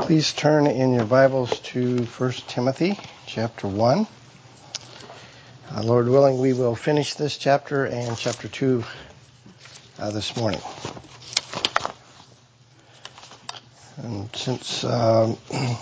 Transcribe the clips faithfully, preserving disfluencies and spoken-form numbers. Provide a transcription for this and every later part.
Please turn in your Bibles to First Timothy chapter one. Uh, Lord willing, we will finish this chapter and chapter two uh, this morning. And since um,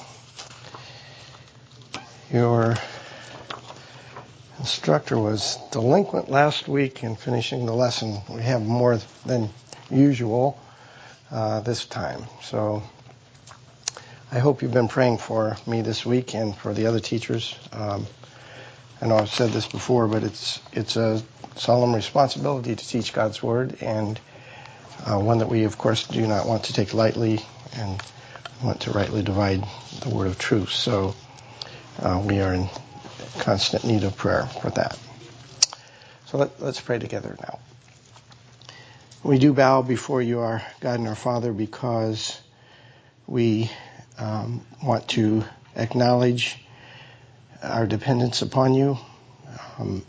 your instructor was delinquent last week in finishing the lesson, we have more than usual uh, this time. So I hope you've been praying for me this week and for the other teachers. Um, I know I've said this before, but it's it's a solemn responsibility to teach God's Word, and uh, one that we, of course, do not want to take lightly and want to rightly divide the Word of truth. So uh, we are in constant need of prayer for that. So let, let's pray together now. We do bow before you, our God and our Father, because we Um, want to acknowledge our dependence upon you. Um,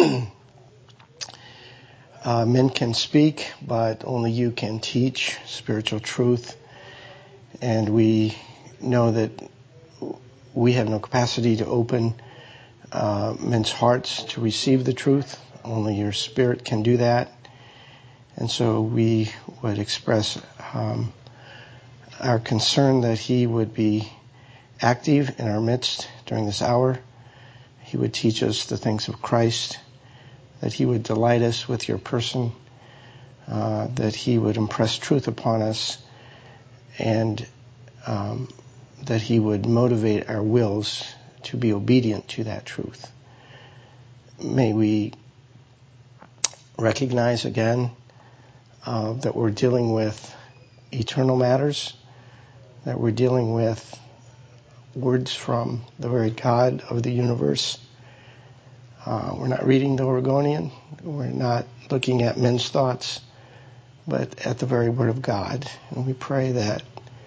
uh, men can speak, but only you can teach spiritual truth. And we know that we have no capacity to open uh, men's hearts to receive the truth. Only your Spirit can do that. And so we would express um, our concern that he would be active in our midst during this hour. He would teach us the things of Christ, that he would delight us with your person, uh, that he would impress truth upon us, and um, that he would motivate our wills to be obedient to that truth. May we recognize again uh, that we're dealing with eternal matters, that we're dealing with words from the very God of the universe. Uh, we're not reading the Oregonian. We're not looking at men's thoughts, but at the very Word of God. And we pray that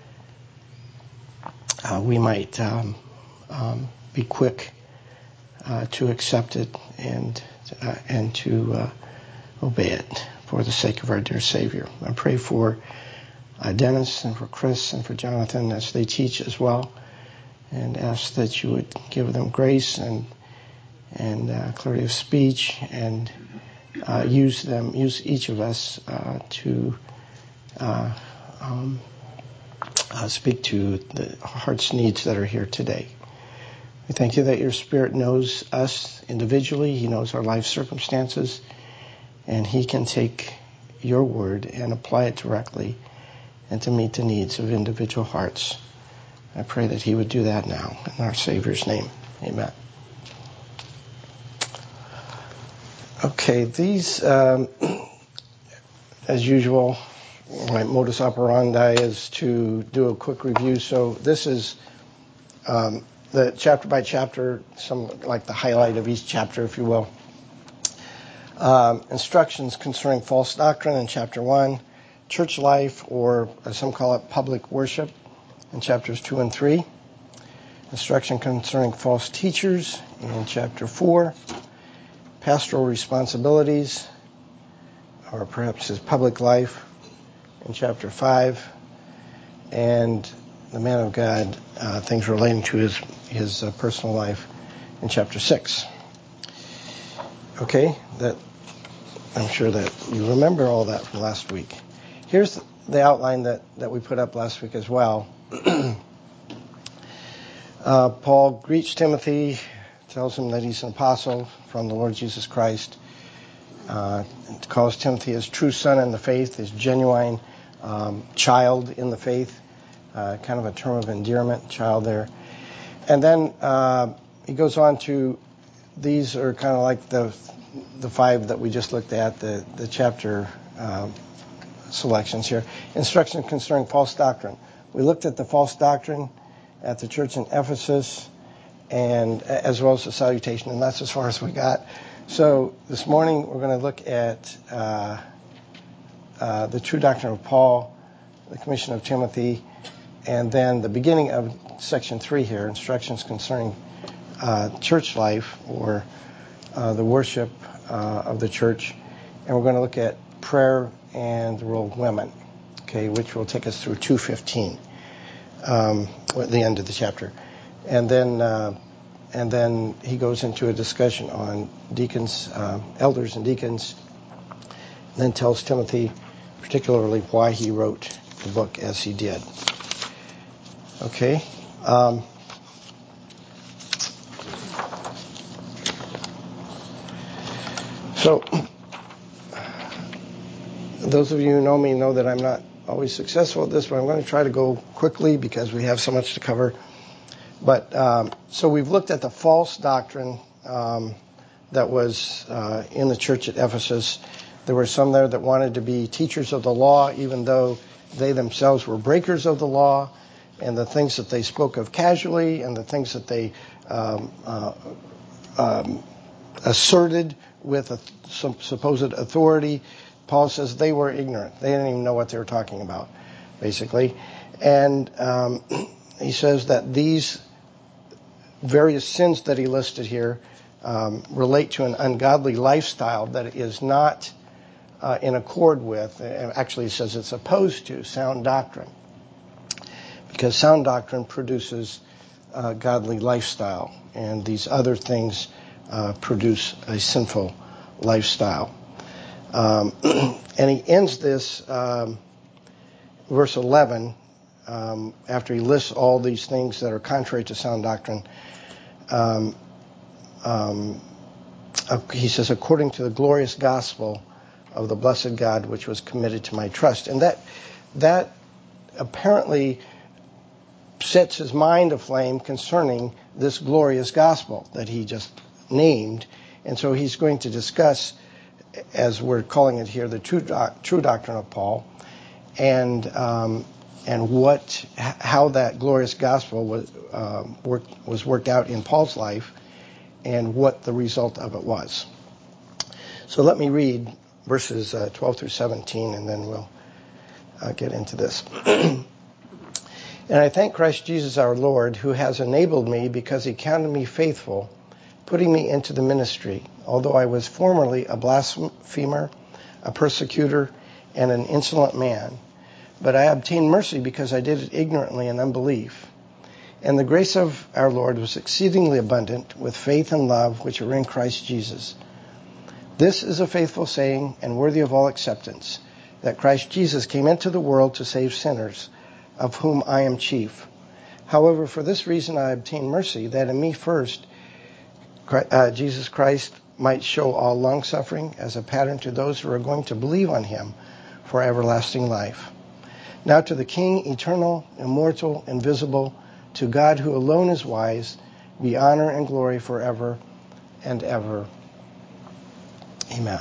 uh, we might um, um, be quick uh, to accept it and uh, and to uh, obey it for the sake of our dear Savior. I pray for Uh, Dennis and for Chris and for Jonathan as they teach as well, and ask that you would give them grace and and uh, clarity of speech, and uh, use them, use each of us uh, to uh, um, uh, speak to the heart's needs that are here today. We thank you that your Spirit knows us individually. He knows our life circumstances, and he can take your word and apply it directly and to meet the needs of individual hearts. I pray that he would do that now in our Savior's name. Amen. Okay, these, um, as usual, my modus operandi is to do a quick review. So this is um, the chapter by chapter, some like the highlight of each chapter, if you will. Um, instructions concerning false doctrine in chapter one. Church life, or as some call it, public worship, in chapters two and three. Instruction concerning false teachers in chapter four. Pastoral responsibilities, or perhaps his public life, in chapter five. And the man of God, uh, things relating to his, his uh, personal life, in chapter six. Okay, that I'm sure that you remember all that from last week. Here's the outline that, that we put up last week as well. uh, Paul greets Timothy, tells him that he's an apostle from the Lord Jesus Christ, uh, calls Timothy his true son in the faith, his genuine um, child in the faith, uh, kind of a term of endearment, child there. And then uh, he goes on to, these are kind of like the the five that we just looked at, the, the chapter uh, selections here. Instruction concerning false doctrine. We looked at the false doctrine at the church in Ephesus, and as well as the salutation, and that's as far as we got. So this morning we're going to look at uh, uh, the true doctrine of Paul, the commission of Timothy, and then the beginning of section three here, instructions concerning uh, church life, or uh, the worship uh, of the church. And we're going to look at prayer and the role of women, okay, which will take us through two fifteen. um, at the end of the chapter. And then uh, and then he goes into a discussion on deacons, uh, elders and deacons, and then tells Timothy particularly why he wrote the book as he did. Okay. Um, so those of you who know me know that I'm not always successful at this, but I'm going to try to go quickly because we have so much to cover. But um, so we've looked at the false doctrine um, that was uh, in the church at Ephesus. There were some there that wanted to be teachers of the law, even though they themselves were breakers of the law, and the things that they spoke of casually and the things that they um, uh, um, asserted with a, some supposed authority. Paul says they were ignorant. They didn't even know what they were talking about, basically. And um, he says that these various sins that he listed here um, relate to an ungodly lifestyle that is not uh, in accord with, actually he says it's opposed to sound doctrine, because sound doctrine produces a godly lifestyle, and these other things uh, produce a sinful lifestyle. Um, and he ends this, um, verse eleven, um, after he lists all these things that are contrary to sound doctrine. Um, um, he says, according to the glorious gospel of the blessed God, which was committed to my trust. And that that apparently sets his mind aflame concerning this glorious gospel that he just named. And so he's going to discuss, as we're calling it here, the true, doc, true doctrine of Paul, and um, and what how that glorious gospel was uh, worked, was worked out in Paul's life, and what the result of it was. So let me read verses uh, twelve through seventeen, and then we'll uh, get into this. And I thank Christ Jesus our Lord, who has enabled me, because he counted me faithful, putting me into the ministry, although I was formerly a blasphemer, a persecutor, and an insolent man. But I obtained mercy because I did it ignorantly in unbelief. And the grace of our Lord was exceedingly abundant with faith and love which are in Christ Jesus. This is a faithful saying and worthy of all acceptance, that Christ Jesus came into the world to save sinners, of whom I am chief. However, for this reason I obtained mercy, that in me first uh, Jesus Christ might show all long-suffering as a pattern to those who are going to believe on him for everlasting life. Now to the King, eternal, immortal, invisible, to God who alone is wise, be honor and glory forever and ever. Amen.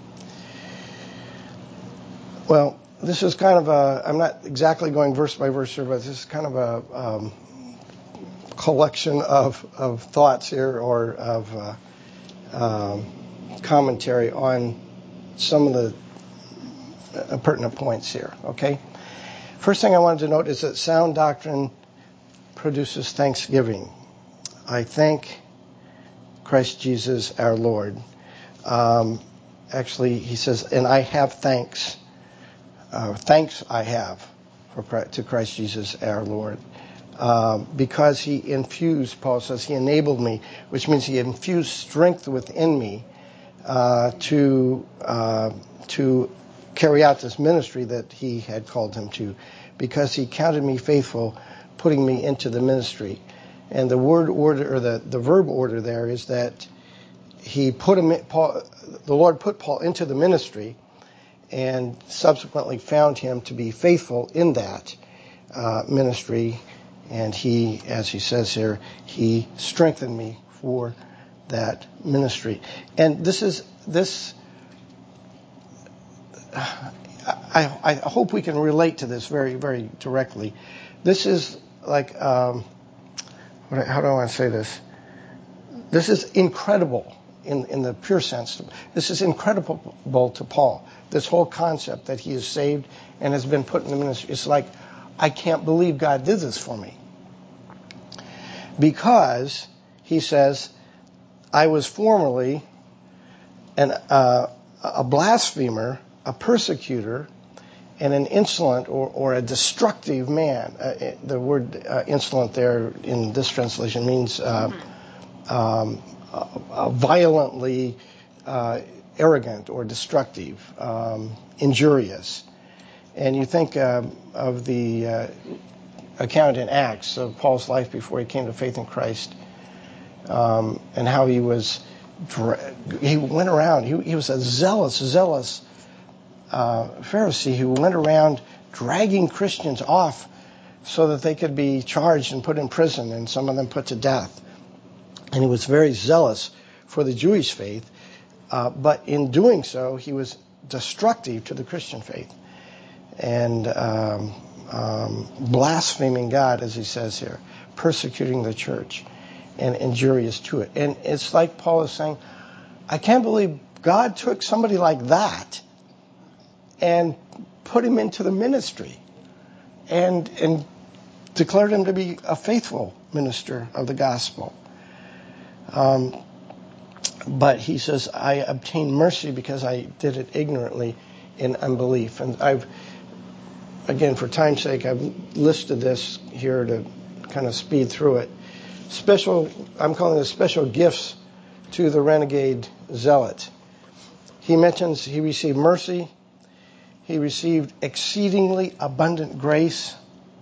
Well, this is kind of a, I'm not exactly going verse by verse here, but this is kind of a um, collection of, of thoughts here, or of uh, um, commentary on some of the uh, pertinent points here, okay? First thing I wanted to note is that sound doctrine produces thanksgiving. I thank Christ Jesus our Lord. Um, actually, he says, and I have thanks. Uh, thanks I have for, to Christ Jesus our Lord. Uh, because he infused, Paul says, he enabled me, which means he infused strength within me uh, to uh, to carry out this ministry that he had called him to, because he counted me faithful, putting me into the ministry. And the word order, or the, the verb order there, is that he put him, Paul, the Lord put Paul into the ministry, and subsequently found him to be faithful in that uh, ministry. And he, as he says here, he strengthened me for that ministry. And this is, this, I, I hope we can relate to this very, very directly. This is like, um, what, how do I want to say this? This is incredible in, in the pure sense. This is incredible to Paul. This whole concept that he is saved and has been put in the ministry. It's like, I can't believe God did this for me. Because, he says, I was formerly an, uh, a blasphemer, a persecutor, and an insolent or, or a destructive man. Uh, the word uh, insolent there in this translation means uh, um, uh, violently uh, arrogant or destructive, um, injurious. And you think uh, of the uh, account in Acts of Paul's life before he came to faith in Christ, um, and how he was, he went around, he, he was a zealous, zealous uh, Pharisee who went around dragging Christians off so that they could be charged and put in prison, and some of them put to death. And he was very zealous for the Jewish faith, uh, but in doing so, he was destructive to the Christian faith and um, um, blaspheming God, as he says here, persecuting the church and injurious to it. And it's like Paul is saying, I can't believe God took somebody like that and put him into the ministry and and declared him to be a faithful minister of the gospel. Um, but he says, I obtained mercy because I did it ignorantly in unbelief. And I've, again, for time's sake, I've listed this here to kind of speed through it. Special, I'm calling this special gifts to the renegade zealot. He mentions he received mercy, he received exceedingly abundant grace,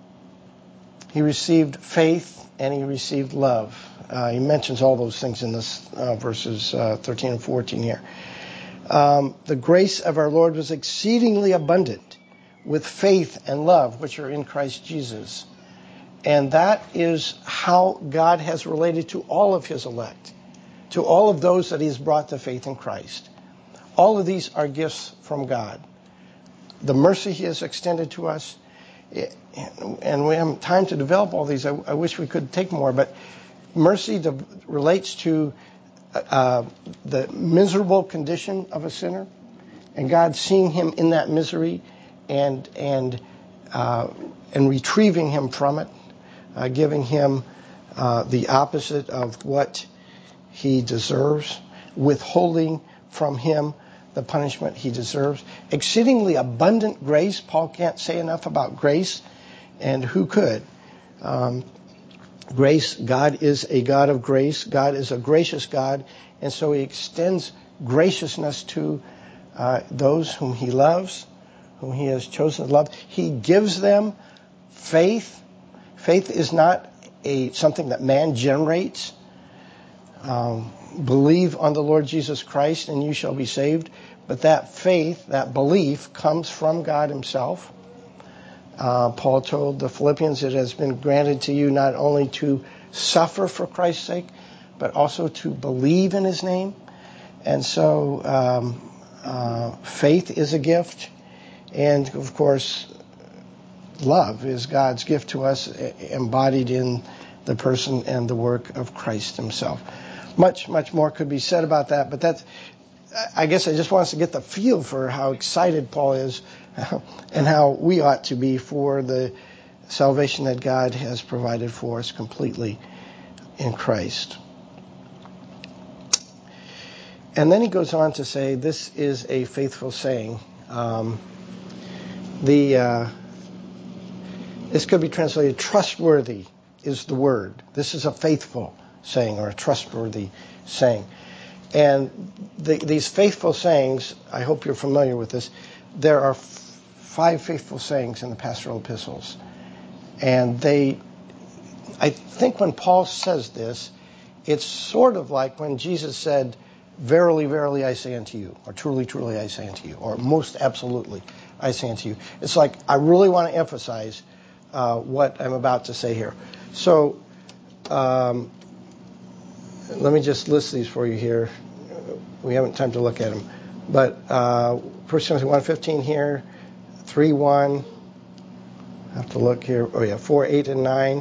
he received faith, and he received love. Uh, he mentions all those things in this uh, verses uh, thirteen and fourteen here. Um, the grace of our Lord was exceedingly abundant with faith and love, which are in Christ Jesus. And that is how God has related to all of his elect, to all of those that he has brought to faith in Christ. All of these are gifts from God. The mercy he has extended to us, and we haven't time to develop all these. I, I wish we could take more, but mercy de- relates to uh, the miserable condition of a sinner, and God seeing him in that misery and and uh, and retrieving him from it, uh, giving him uh, the opposite of what he deserves, withholding from him the punishment he deserves. Exceedingly abundant grace. Paul can't say enough about grace, and who could? Um, grace, God is a God of grace. God is a gracious God, and so he extends graciousness to uh, those whom he loves, whom he has chosen to love. He gives them faith. Faith is not a something that man generates. Um, believe on the Lord Jesus Christ and you shall be saved. But that faith, that belief, comes from God himself. Uh, Paul told the Philippians, it has been granted to you not only to suffer for Christ's sake, but also to believe in his name. And so um, uh, faith is a gift. And, of course, love is God's gift to us, embodied in the person and the work of Christ himself. Much, much more could be said about that, but that's, I guess I just want us to get the feel for how excited Paul is and how we ought to be for the salvation that God has provided for us completely in Christ. And then he goes on to say, this is a faithful saying. Um, the uh, this could be translated, trustworthy is the word. This is a faithful saying or a trustworthy saying. And the, these faithful sayings, I hope you're familiar with this, there are f- five faithful sayings in the pastoral epistles. And they, I think when Paul says this, it's sort of like when Jesus said, verily, verily, I say unto you, or truly, truly, I say unto you, or most absolutely, I say unto you. It's like I really want to emphasize uh, what I'm about to say here. So, um, let me just list these for you here. We haven't time to look at them. But uh, First Timothy one fifteen here, three one. I have to look here. Oh, yeah, four, eight, and nine.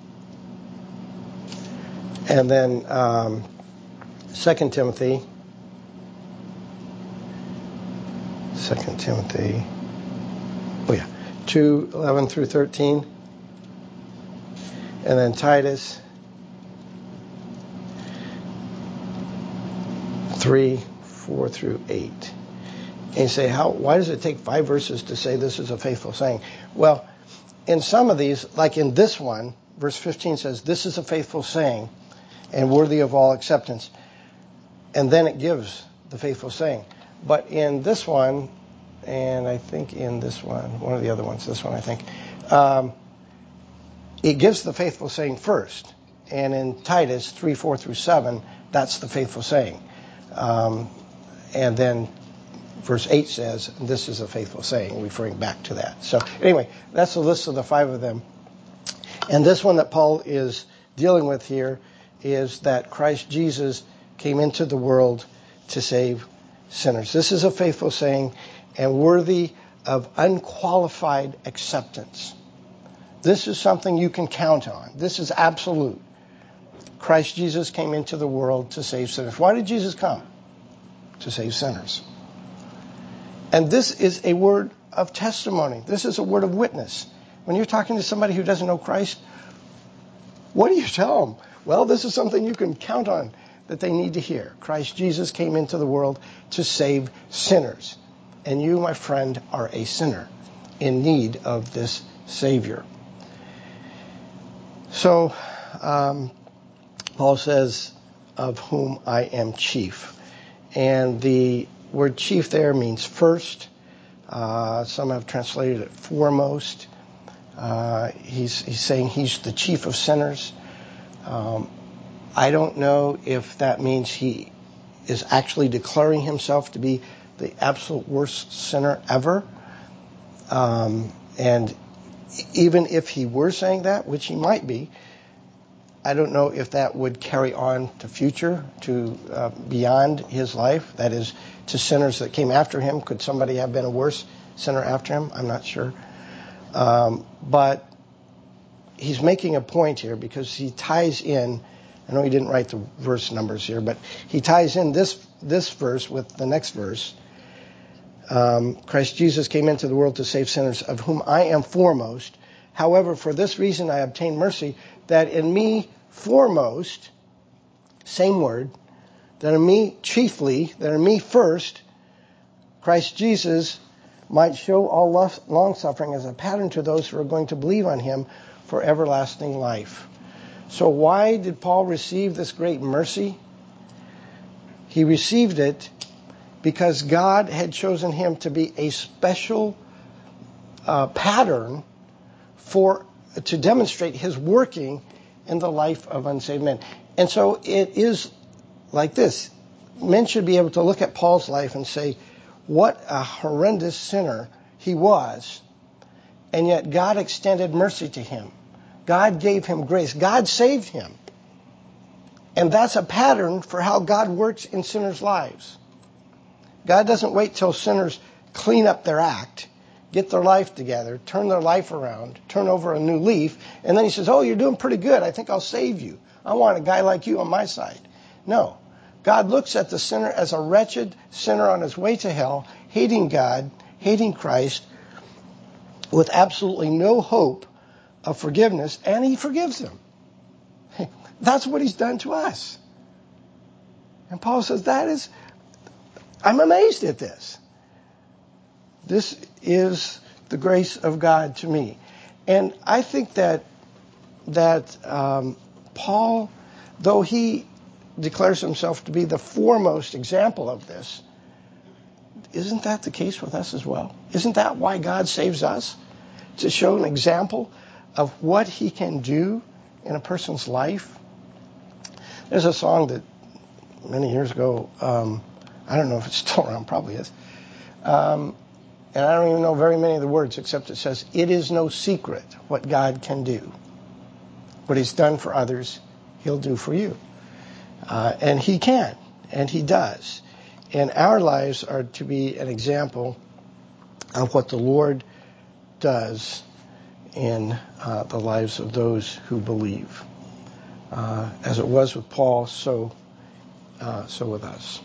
And then um, Second Timothy. Second Timothy. Oh, yeah, two, eleven through thirteen. And then Titus three, four through eight. And you say, how? Why does it take five verses to say this is a faithful saying? Well, in some of these, like in this one, verse fifteen says, this is a faithful saying and worthy of all acceptance. And then it gives the faithful saying. But in this one, and I think in this one, one of the other ones, this one I think, um, it gives the faithful saying first. And in Titus three, four through seven, that's the faithful saying. Um, and then verse eight says, this is a faithful saying, referring back to that. So anyway, that's a list of the five of them. And this one that Paul is dealing with here is that Christ Jesus came into the world to save sinners. This is a faithful saying and worthy of unqualified acceptance. This is something you can count on. This is absolute. Christ Jesus came into the world to save sinners. Why did Jesus come? To save sinners. And this is a word of testimony. This is a word of witness. When you're talking to somebody who doesn't know Christ, what do you tell them? Well, this is something you can count on that they need to hear. Christ Jesus came into the world to save sinners. And you, my friend, are a sinner in need of this Savior. So, um, Paul says, of whom I am chief. And the word chief there means first. Uh, some have translated it foremost. Uh, he's, he's saying he's the chief of sinners. Um, I don't know if that means he is actually declaring himself to be the absolute worst sinner ever. Um, and even if he were saying that, which he might be, I don't know if that would carry on to future, to uh, beyond his life. That is, to sinners that came after him. Could somebody have been a worse sinner after him? I'm not sure. Um, but he's making a point here because he ties in, I know he didn't write the verse numbers here, but he ties in this this verse with the next verse. Um, Christ Jesus came into the world to save sinners, of whom I am foremost. However, for this reason I obtained mercy, that in me foremost, same word, that in me chiefly, that in me first, Christ Jesus might show all long-suffering as a pattern to those who are going to believe on him for everlasting life. So why did Paul receive this great mercy? He received it because God had chosen him to be a special uh, pattern for to demonstrate his working in the life of unsaved men. And so it is like this. Men should be able to look at Paul's life and say, what a horrendous sinner he was. And yet God extended mercy to him. God gave him grace. God saved him. And that's a pattern for how God works in sinners' lives. God doesn't wait till sinners clean up their act, get their life together, turn their life around, turn over a new leaf, and then he says, oh, you're doing pretty good. I think I'll save you. I want a guy like you on my side. No. God looks at the sinner as a wretched sinner on his way to hell, hating God, hating Christ, with absolutely no hope of forgiveness, and he forgives him. That's what he's done to us. And Paul says, that is, I'm amazed at this. This is the grace of God to me. And I think that that um, Paul, though he declares himself to be the foremost example of this, isn't that the case with us as well? Isn't that why God saves us? To show an example of what he can do in a person's life? There's a song that many years ago, um, I don't know if it's still around, probably is, um, and I don't even know very many of the words except it says, it is no secret what God can do. What he's done for others, he'll do for you. Uh, and he can, and he does. And our lives are to be an example of what the Lord does in uh, the lives of those who believe. Uh, as it was with Paul, so uh, so with us.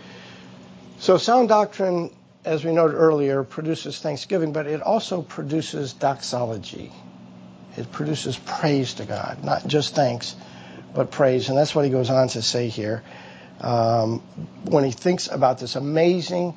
So sound doctrine, as we noted earlier, produces thanksgiving, but it also produces doxology. It produces praise to God, not just thanks, but praise. And that's what he goes on to say here. Um, when he thinks about this amazing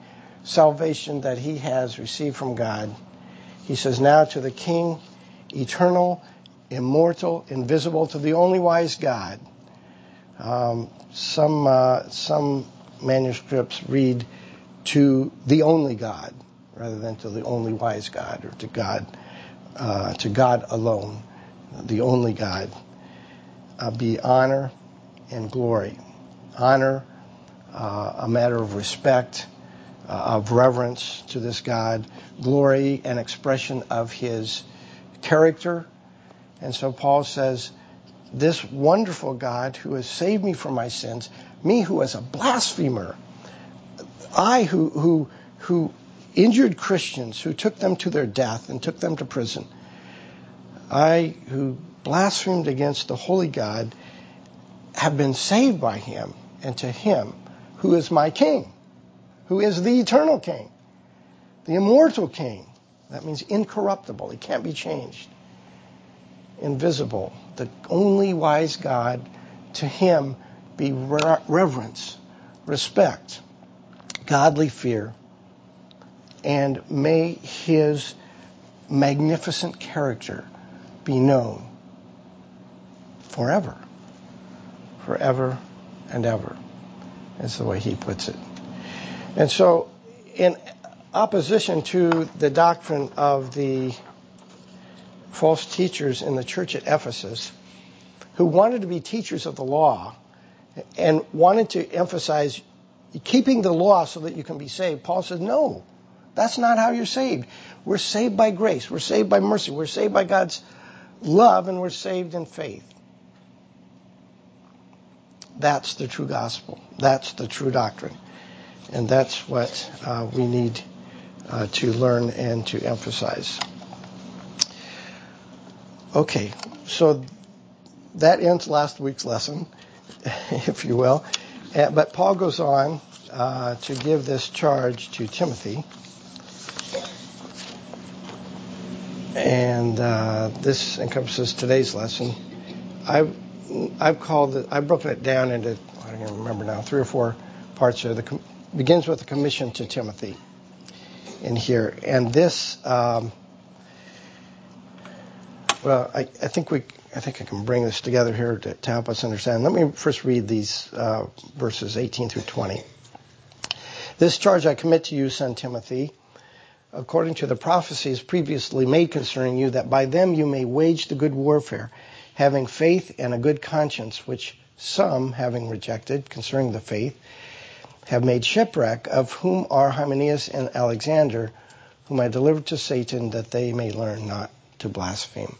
salvation that he has received from God. He says, now to the King, eternal, immortal, invisible, to the only wise God. Um, some uh, some manuscripts read to the only God rather than to the only wise God, or to God, uh, to God alone, the only God. Uh, be honor and glory. Honor, uh, a matter of respect, uh, of reverence to this God. Glory, an expression of his character. And so Paul says, this wonderful God who has saved me from my sins, me who was a blasphemer, I who who who injured Christians, who took them to their death and took them to prison, I who blasphemed against the holy God, have been saved by him, and to him who is my King, who is the eternal King, the immortal King. That means incorruptible. He can't be changed. Invisible. The only wise God, to him be re- reverence, respect, godly fear, and may his magnificent character be known forever. Forever and ever. That's the way he puts it. And so, in opposition to the doctrine of the false teachers in the church at Ephesus, who wanted to be teachers of the law and wanted to emphasize keeping the law so that you can be saved, Paul says, no, that's not how you're saved. We're saved by grace. We're saved by mercy. We're saved by God's love, and we're saved in faith. That's the true gospel. That's the true doctrine. And that's what uh, we need uh, to learn and to emphasize. Okay, so that ends last week's lesson, if you will. Uh, but Paul goes on uh, to give this charge to Timothy. And uh, this encompasses today's lesson. I've, I've called it, I've broken it down into, I don't even remember now, three or four parts here. The com- begins with the commission to Timothy in here. And this, um, well, I, I think we, I think I can bring this together here to, to help us understand. Let me first read these uh, verses eighteen through twenty. This charge I commit to you, son Timothy, according to the prophecies previously made concerning you, that by them you may wage the good warfare, having faith and a good conscience, which some, having rejected concerning the faith, have made shipwreck, of whom are Hymenaeus and Alexander, whom I delivered to Satan, that they may learn not to blaspheme.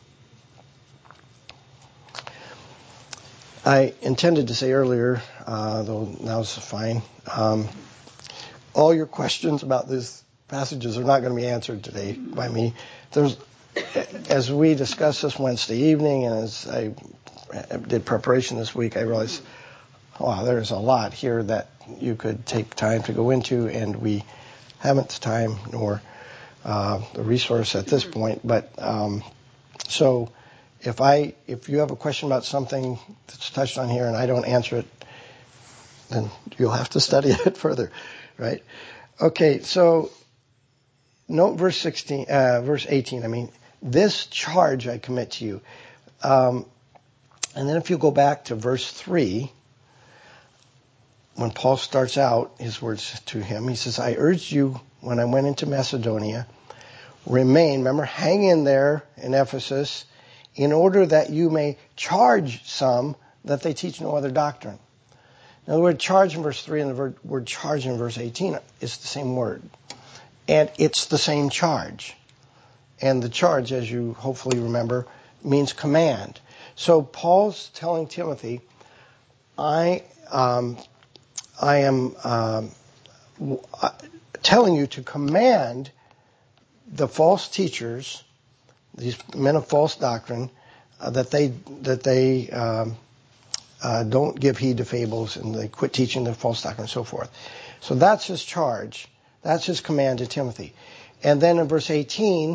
I intended to say earlier, uh, though now's fine, um, all your questions about these passages are not going to be answered today by me. There's, as we discussed this Wednesday evening, and as I did preparation this week, I realized, wow, there's a lot here that you could take time to go into, and we haven't the time nor uh, the resource at this point. But um, so if I, if you have a question about something that's touched on here and I don't answer it, then you'll have to study it further, right? Okay, so note verse sixteen, uh, verse eighteen. I mean, this charge I commit to you. Um, and then if you go back to verse three, when Paul starts out his words to him, he says, I urged you when I went into Macedonia, remain, remember, hang in there in Ephesus, in order that you may charge some that they teach no other doctrine. Now, the word charge in verse three and the word, word charge in verse eighteen is the same word. And it's the same charge. And the charge, as you hopefully remember, means command. So Paul's telling Timothy, I um, I am um, w- telling you to command the false teachers, these men of false doctrine, uh, that they that they um, uh, don't give heed to fables and they quit teaching the false doctrine and so forth. So that's his charge. That's his command to Timothy. And then in verse eighteen,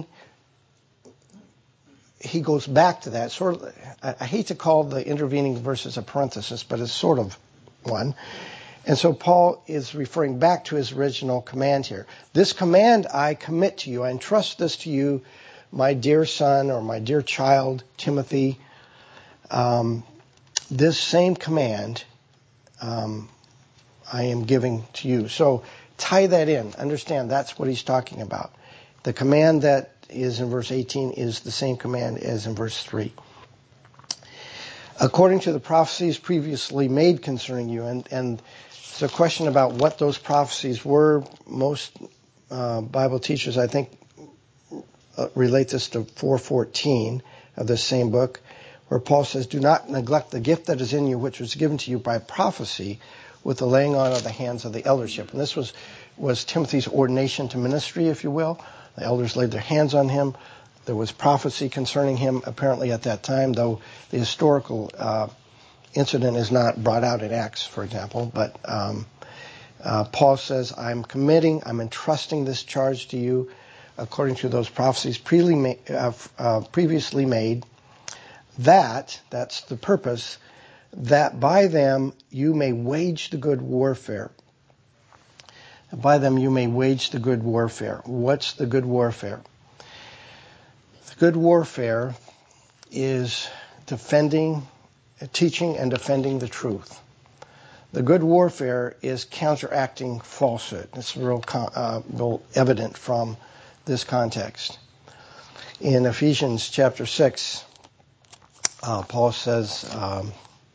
he goes back to that. Sort of, I hate to call the intervening verses a parenthesis, but it's sort of one. And so Paul is referring back to his original command here. This command I commit to you. I entrust this to you, my dear son or my dear child, Timothy. Um, this same command um, I am giving to you. So tie that in. Understand that's what he's talking about. The command that is in verse eighteen is the same command as in verse three. According to the prophecies previously made concerning you, and, and it's a question about what those prophecies were. Most uh, Bible teachers, I think, uh, relate this to four fourteen of this same book, where Paul says, do not neglect the gift that is in you, which was given to you by prophecy with the laying on of the hands of the eldership. And this was, was Timothy's ordination to ministry, if you will. The elders laid their hands on him. There was prophecy concerning him apparently at that time, though the historical uh, incident is not brought out in Acts, for example. But um, uh, Paul says, I'm committing, I'm entrusting this charge to you according to those prophecies previously made, uh, uh, previously made, that, that's the purpose, that by them you may wage the good warfare. By them you may wage the good warfare. What's the good warfare? The good warfare is defending, teaching and defending the truth. The good warfare is counteracting falsehood. It's real, uh, real evident from this context. In Ephesians chapter six, uh, Paul says, um,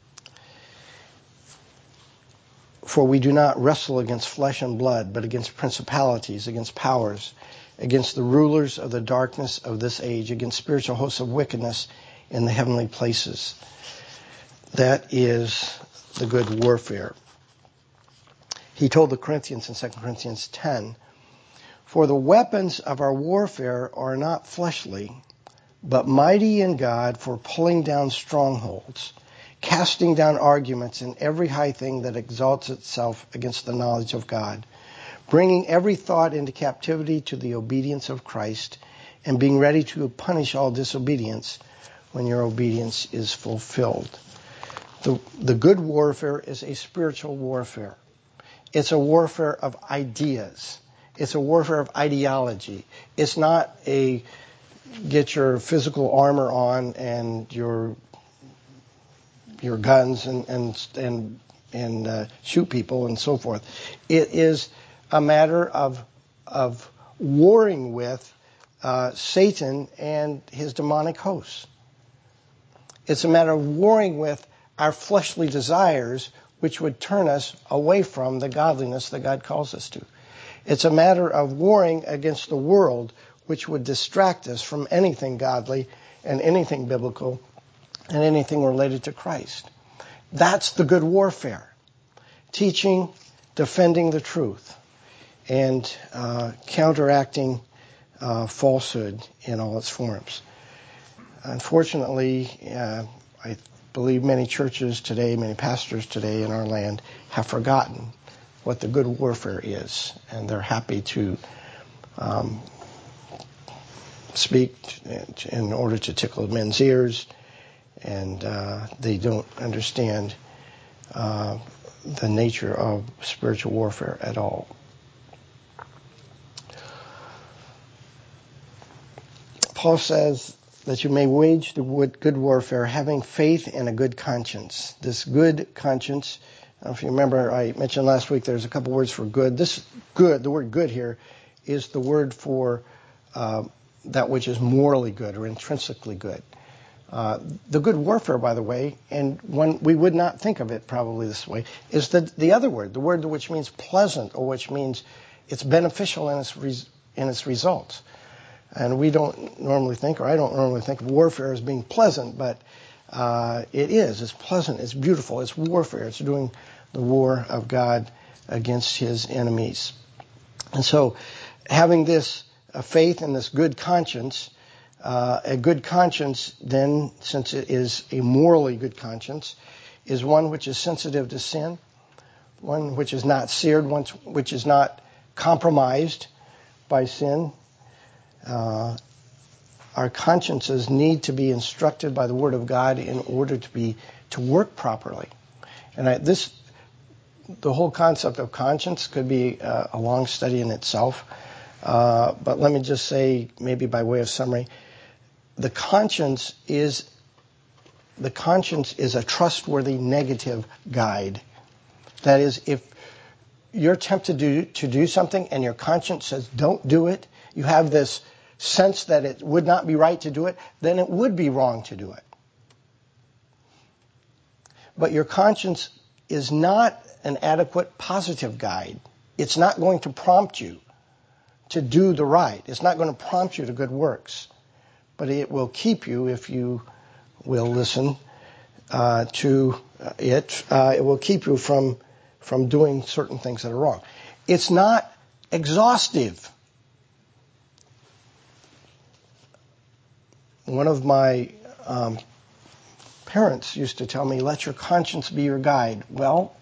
for we do not wrestle against flesh and blood, but against principalities, against powers, against the rulers of the darkness of this age, against spiritual hosts of wickedness in the heavenly places. That is the good warfare. He told the Corinthians in Second Corinthians ten, for the weapons of our warfare are not fleshly, but mighty in God for pulling down strongholds, casting down arguments and every high thing that exalts itself against the knowledge of God, bringing every thought into captivity to the obedience of Christ, and being ready to punish all disobedience when your obedience is fulfilled. The, the good warfare is a spiritual warfare. It's a warfare of ideas. It's a warfare of ideology. It's not a get your physical armor on and your your guns and and and, and uh, shoot people and so forth. It is a matter of of warring with uh, Satan and his demonic hosts. It's a matter of warring with our fleshly desires, which would turn us away from the godliness that God calls us to. It's a matter of warring against the world, which would distract us from anything godly and anything biblical and anything related to Christ. That's the good warfare. Teaching, defending the truth, and uh, counteracting uh, falsehood in all its forms. Unfortunately, uh, I believe many churches today, many pastors today in our land have forgotten what the good warfare is, and they're happy to um, speak in order to tickle men's ears, and uh, they don't understand uh, the nature of spiritual warfare at all. Paul says that you may wage the good warfare having faith and a good conscience. This good conscience, if you remember, I mentioned last week there's a couple words for good. This good, the word good here, is the word for uh, that which is morally good or intrinsically good. Uh, the good warfare, by the way, and one we would not think of it probably this way, is the the other word, the word which means pleasant, or which means it's beneficial in its res, in its results. And we don't normally think, or I don't normally think of warfare as being pleasant, but uh, it is. It's pleasant. It's beautiful. It's warfare. It's doing the war of God against his enemies. And so having this uh, faith and this good conscience, uh, a good conscience then, since it is a morally good conscience, is one which is sensitive to sin, one which is not seared, one which is not compromised by sin. Uh, our consciences need to be instructed by the Word of God in order to be to work properly. And I, this the whole concept of conscience could be uh, a long study in itself. Uh, but let me just say, maybe by way of summary, the conscience is the conscience is a trustworthy negative guide. That is, if you're tempted to do, to do something and your conscience says don't do it, you have this sense that it would not be right to do it, then it would be wrong to do it. But your conscience is not an adequate positive guide. It's not going to prompt you to do the right. It's not going to prompt you to good works. But it will keep you, if you will listen uh, to it, uh, it will keep you from, from doing certain things that are wrong. It's not exhaustive. One of my um, parents used to tell me, let your conscience be your guide. Well,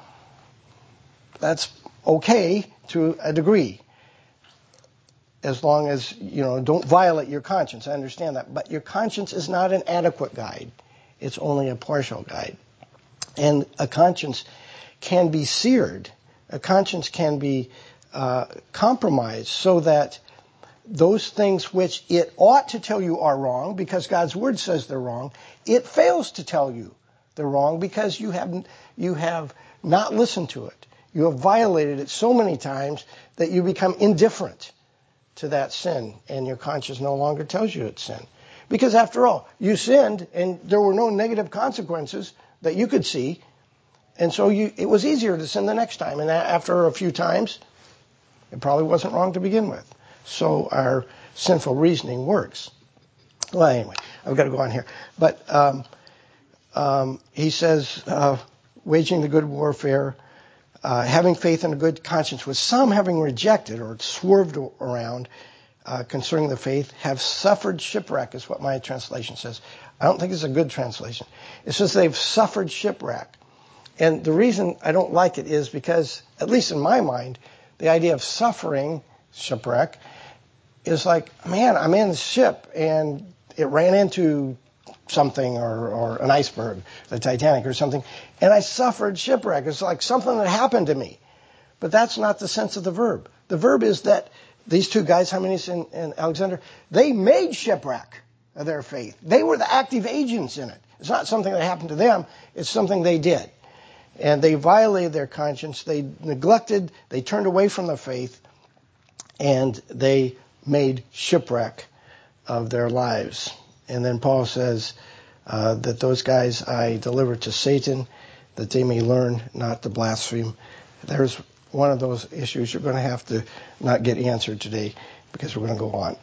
that's okay to a degree, as long as, you know, don't violate your conscience. I understand that. But your conscience is not an adequate guide. It's only a partial guide. And a conscience can be seared. A conscience can be uh, compromised so that those things which it ought to tell you are wrong because God's Word says they're wrong, it fails to tell you they're wrong because you have, you have not listened to it. You have violated it so many times that you become indifferent to that sin, and your conscience no longer tells you it's sin. Because after all, you sinned, and there were no negative consequences that you could see, and so you, it was easier to sin the next time. And after a few times, it probably wasn't wrong to begin with. So our sinful reasoning works. Well, anyway, I've got to go on here. But um, um, he says, uh, waging the good warfare, uh, having faith and a good conscience, with some having rejected or swerved around uh, concerning the faith, have suffered shipwreck, is what my translation says. I don't think it's a good translation. It says they've suffered shipwreck. And the reason I don't like it is because, at least in my mind, the idea of suffering shipwreck is like, man, I'm in the ship and it ran into something or, or an iceberg, the Titanic or something, and I suffered shipwreck. It's like something that happened to me. But that's not the sense of the verb. The verb is that these two guys, Hymenaeus and, and Alexander, they made shipwreck of their faith. They were the active agents in it. It's not something that happened to them. It's something they did. And they violated their conscience. They neglected, they turned away from the faith, and they made shipwreck of their lives. And then Paul says uh, that those guys I delivered to Satan, that they may learn not to blaspheme. There's one of those issues you're going to have to not get answered today because we're going to go on.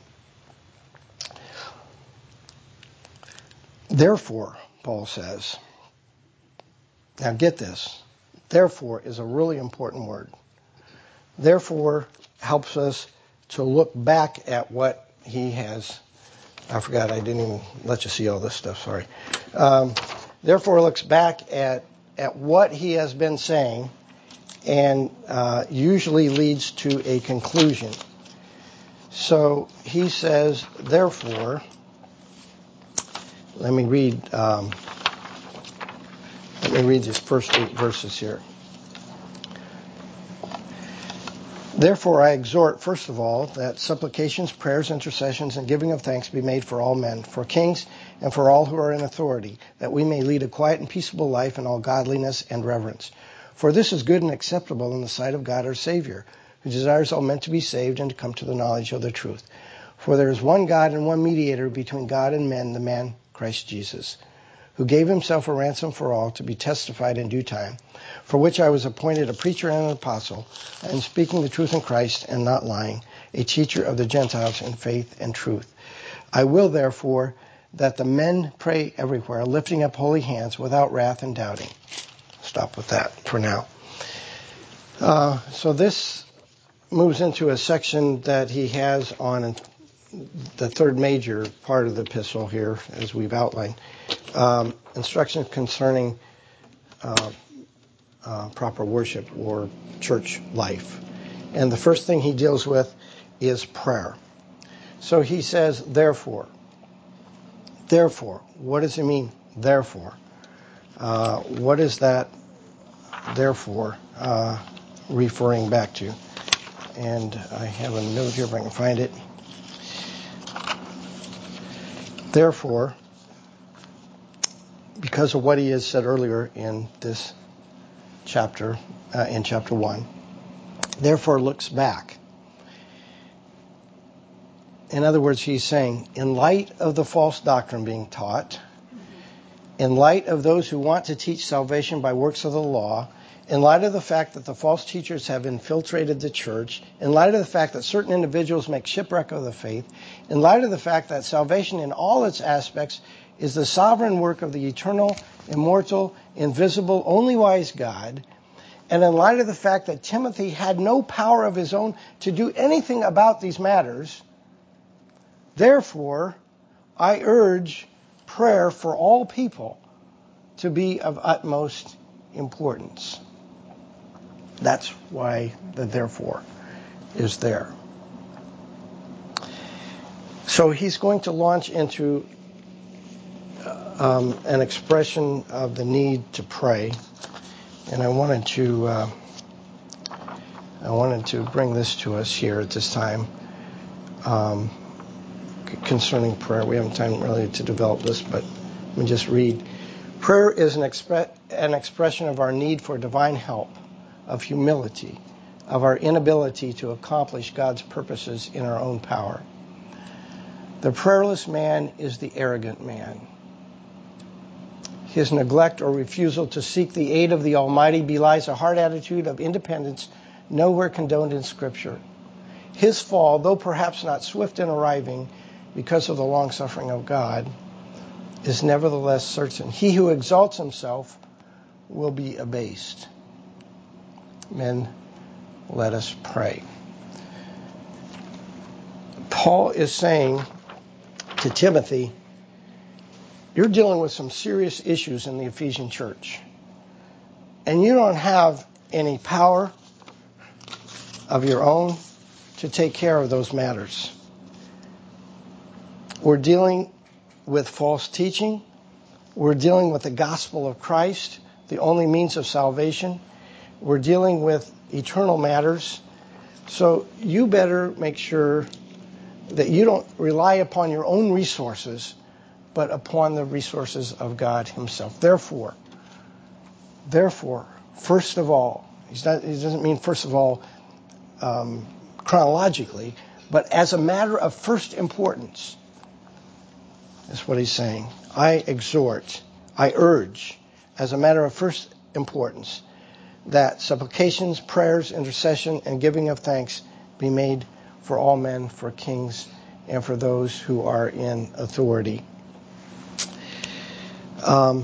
Therefore, Paul says, now get this, therefore is a really important word. Therefore helps us to look back at what he has. I forgot, I didn't even let you see all this stuff, sorry. Um, therefore looks back at, at what he has been saying and uh, usually leads to a conclusion. So he says, therefore, let me read, um, let me read these first eight verses here. Therefore, I exhort, first of all, that supplications, prayers, intercessions, and giving of thanks be made for all men, for kings, and for all who are in authority, that we may lead a quiet and peaceable life in all godliness and reverence. For this is good and acceptable in the sight of God our Savior, who desires all men to be saved and to come to the knowledge of the truth. For there is one God and one mediator between God and men, the man Christ Jesus, who gave himself a ransom for all to be testified in due time, for which I was appointed a preacher and an apostle, and speaking the truth in Christ and not lying, a teacher of the Gentiles in faith and truth. I will therefore that the men pray everywhere, lifting up holy hands without wrath and doubting. Stop with that for now. Uh, so this moves into a section that he has on the third major part of the epistle here, as we've outlined. Um, instructions concerning uh, uh, proper worship or church life. And the first thing he deals with is prayer. So he says, therefore. Therefore. What does he mean, therefore? Uh, what is that therefore uh, referring back to. And I have a note here if I can find it. Therefore, because of what he has said earlier in this chapter, uh, in chapter one, therefore looks back. In other words, he's saying, in light of the false doctrine being taught, in light of those who want to teach salvation by works of the law, in light of the fact that the false teachers have infiltrated the church, in light of the fact that certain individuals make shipwreck of the faith, in light of the fact that salvation in all its aspects is the sovereign work of the eternal, immortal, invisible, only wise God, and in light of the fact that Timothy had no power of his own to do anything about these matters, therefore, I urge prayer for all people to be of utmost importance. That's why the therefore is there. So he's going to launch into um, an expression of the need to pray, and I wanted to uh, I wanted to bring this to us here at this time um, concerning prayer. We haven't time really to develop this, but let me just read. Prayer is an, expre- an expression of our need for divine help, of humility, of our inability to accomplish God's purposes in our own power. The prayerless man is the arrogant man. His neglect or refusal to seek the aid of the Almighty belies a hard attitude of independence nowhere condoned in Scripture. His fall, though perhaps not swift in arriving because of the long-suffering of God, is nevertheless certain. He who exalts himself will be abased. Men, let us pray. Paul is saying to Timothy, you're dealing with some serious issues in the Ephesian church, and you don't have any power of your own to take care of those matters. We're dealing with false teaching. We're dealing with the gospel of Christ, the only means of salvation. We're dealing with eternal matters. So you better make sure that you don't rely upon your own resources, but upon the resources of God himself. Therefore, therefore, first of all, he's not, he doesn't mean first of all um, chronologically, but as a matter of first importance, is what he's saying. I exhort, I urge, as a matter of first importance, that supplications, prayers, intercession, and giving of thanks be made for all men, for kings, and for those who are in authority. Um,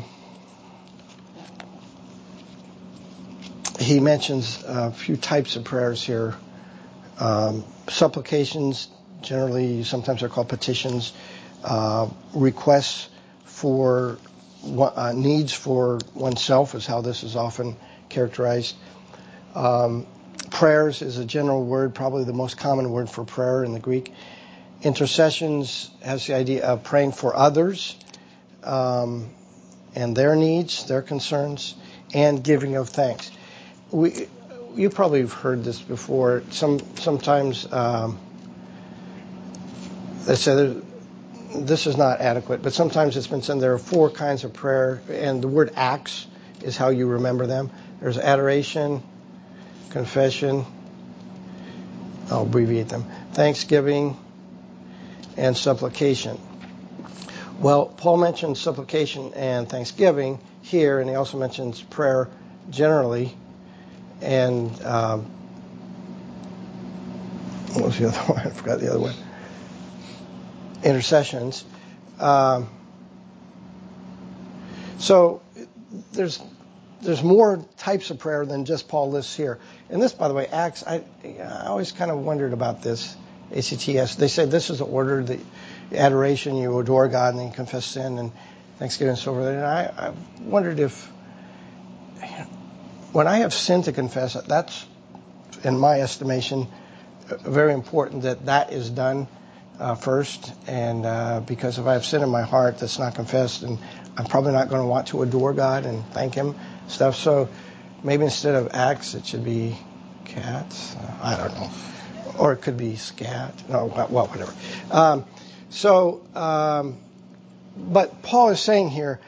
he mentions a few types of prayers here. Um, supplications, generally, sometimes they're called petitions. Uh, requests for uh, needs for oneself is how this is often characterized. Um, prayers is a general word, probably the most common word for prayer in the Greek. Intercessions has the idea of praying for others um, and their needs, their concerns, and giving of thanks. We, you probably have heard this before. Some sometimes um, they say this is not adequate, but sometimes it's been said there are four kinds of prayer, and the word acts is how you remember them. There's adoration, confession, I'll abbreviate them, thanksgiving, and supplication. Well, Paul mentions supplication and thanksgiving here, and he also mentions prayer generally. And um, what was the other one? I forgot the other one. Intercessions. Um, so there's there's more types of prayer than just Paul lists here. And this, by the way, Acts, I, I always kind of wondered about this, A C T S. They say this is the order, the adoration, you adore God, and then you confess sin, and thanksgiving and so forth. And I, I wondered if, when I have sin to confess, that's, in my estimation, very important that that is done uh, first. And uh, because if I have sin in my heart that's not confessed, and I'm probably not going to want to adore God and thank Him, stuff. So Maybe instead of axe, it should be cats. Uh, I don't know. Or it could be scat. No, well, whatever. Um, so, um, but Paul is saying here,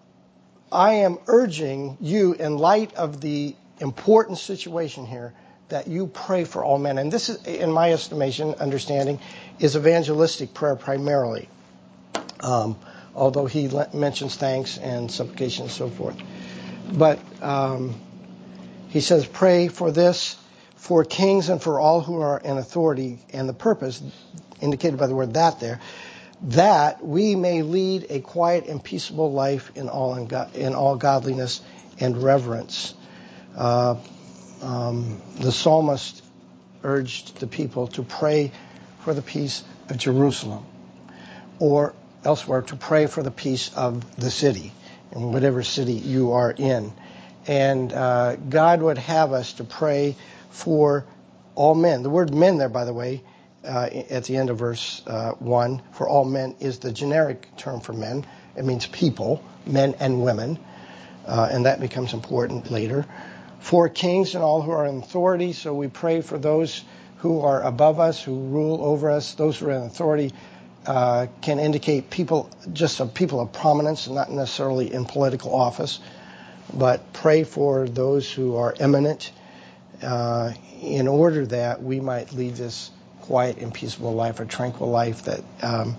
I am urging you, in light of the important situation here, that you pray for all men. And this is, in my estimation, understanding, is evangelistic prayer primarily. Um, although he le- mentions thanks and supplication and so forth. But um, he says, pray for this, for kings and for all who are in authority, and the purpose, indicated by the word that there, that we may lead a quiet and peaceable life in all in all godliness and reverence. Uh, um, the psalmist urged the people to pray for the peace of Jerusalem, or elsewhere to pray for the peace of the city, in whatever city you are in. And uh, God would have us to pray for all men. The word men there, by the way, uh, at the end of verse uh, one, for all men is the generic term for men. It means people, men and women, uh, and that becomes important later. For kings and all who are in authority, so we pray for those who are above us, who rule over us, those who are in authority. Uh, can indicate people, just a people of prominence, not necessarily in political office, but pray for those who are eminent uh, in order that we might lead this quiet and peaceable life, a tranquil life. That um,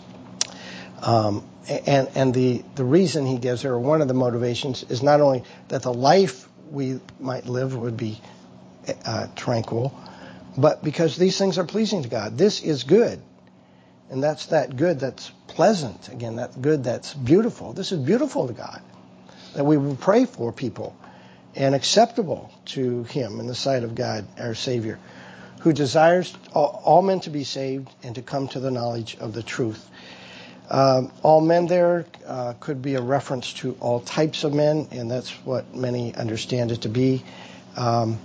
um, and and the the reason he gives, or one of the motivations, is not only that the life we might live would be uh, tranquil, but because these things are pleasing to God. This is good. And that's that good that's pleasant. Again, that good that's beautiful. This is beautiful to God, that we will pray for people and acceptable to Him in the sight of God, our Savior, who desires all, all men to be saved and to come to the knowledge of the truth. Um, all men there uh, could be a reference to all types of men, and that's what many understand it to be. Um,